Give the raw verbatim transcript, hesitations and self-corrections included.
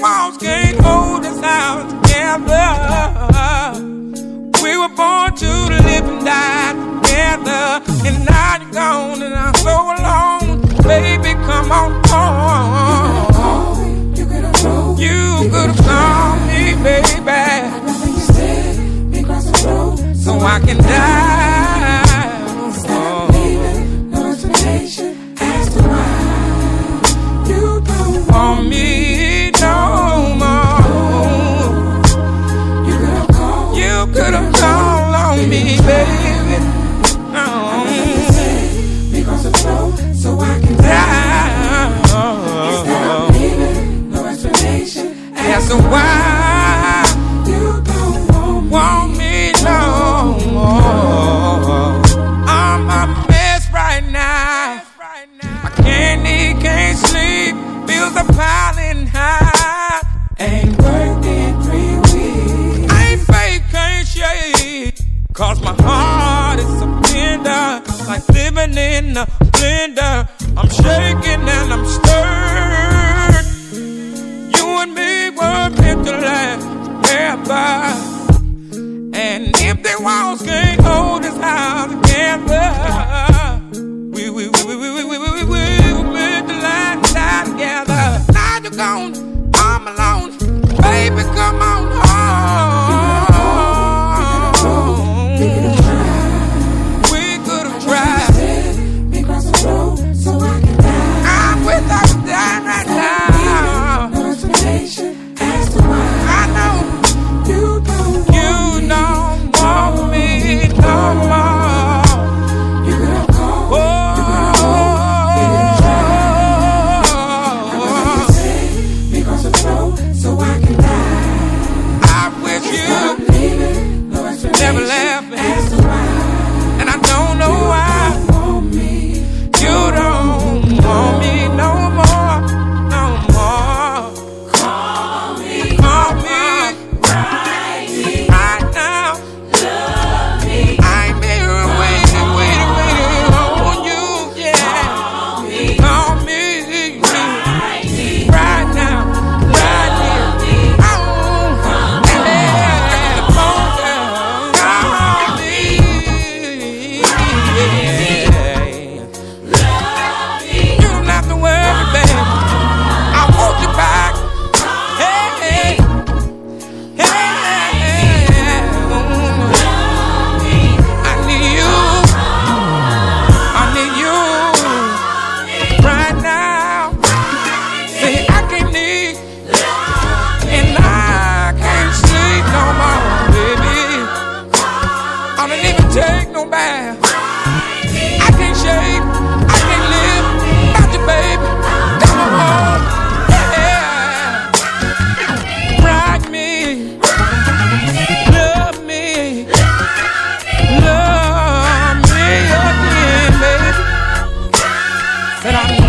walls can't hold us out together. We were born to live and die together, and now you're gone and I'm so alone. Baby, come on home. You could have told me, you could have called me, baby. I'd rather you stay across the road so I can die. Instead of leaving, no explanation as to why you don't want me no more. You could have called, you could have called on me, baby. No. Across the road so I can die. Instead of leaving, no explanation as to why you don't want, want me no more. I'm a mess right now. I can't eat, can't sleep, bills are piling high. Ain't worked in three weeks. I ain't fake, can't shake, cause my heart is a blender, like living in a blender. I'm shaking and I'm stirred. You and me were meant to last together, and empty walls can't hold us out together. We, we, we, we, we, we, we, we, we were meant to last die together. Now you're gone, I'm alone. Baby, come on home. We could have tried. We crossed the road so I can die. I'm without you dying right now. No explanation as to why. I know you don't, you don't want me no more. You could have called. Oh, you could have called. You could have tried. We crossed the road so I can die. I wish you leaving, no never left me, and I don't know why. You don't want me no more, no more. Call me, call me, write me, right now. Love me. I've been waiting, waiting, waiting on you, yeah. Call me, call me, write me, right now, right here. Oh, call me, call me, yeah. You don't have to worry, baby. I want you back. Hey, hey, hey. I need you. I need you right now. See, I can't need, and I can't sleep no more, baby. I don't even take no bath. I can't shake, I can't live without you, baby. Come on home, yeah. Ride me, love me, love me again, baby. Said I